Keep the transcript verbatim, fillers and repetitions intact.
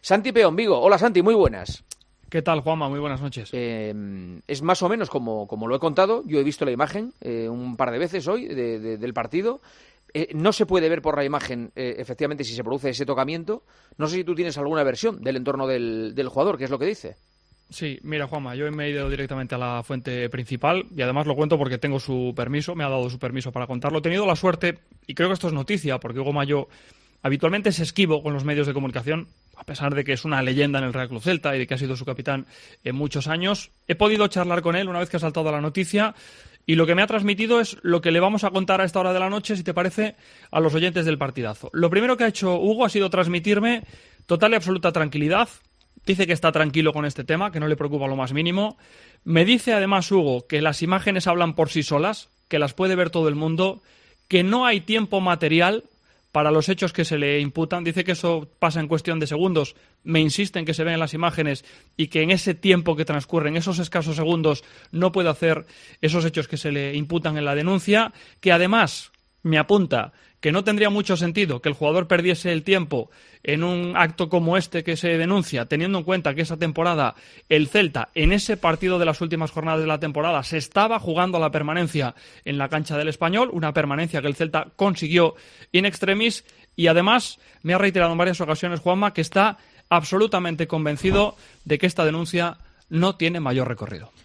Santi Peón, Vigo. Hola Santi, muy buenas. ¿Qué tal, Juanma? Muy buenas noches. Eh, es más o menos como, como lo he contado. Yo he visto la imagen eh, un par de veces hoy de, de, del partido. Eh, no se puede ver por la imagen, eh, efectivamente, si se produce ese tocamiento. No sé si tú tienes alguna versión del entorno del, del jugador, ¿qué es lo que dice? Sí, mira, Juanma, yo me he ido directamente a la fuente principal y además lo cuento porque tengo su permiso, me ha dado su permiso para contarlo. He tenido la suerte, y creo que esto es noticia, porque Hugo Mallo habitualmente es esquivo con los medios de comunicación, a pesar de que es una leyenda en el Real Club Celta y de que ha sido su capitán en muchos años. He podido charlar con él una vez que ha saltado la noticia y lo que me ha transmitido es lo que le vamos a contar a esta hora de la noche, si te parece, a los oyentes del partidazo. Lo primero que ha hecho Hugo ha sido transmitirme total y absoluta tranquilidad. Dice que está tranquilo con este tema, que no le preocupa lo más mínimo. Me dice además Hugo que las imágenes hablan por sí solas, que las puede ver todo el mundo, que no hay tiempo material para los hechos que se le imputan. Dice que eso pasa en cuestión de segundos. Me insiste en que se ven las imágenes y que en ese tiempo que transcurre, en esos escasos segundos, no puede hacer esos hechos que se le imputan en la denuncia. Que además me apunta que no tendría mucho sentido que el jugador perdiese el tiempo en un acto como este que se denuncia, teniendo en cuenta que esa temporada el Celta, en ese partido de las últimas jornadas de la temporada, se estaba jugando a la permanencia en la cancha del Español, una permanencia que el Celta consiguió in extremis, y además me ha reiterado en varias ocasiones, Juanma, que está absolutamente convencido de que esta denuncia no tiene mayor recorrido.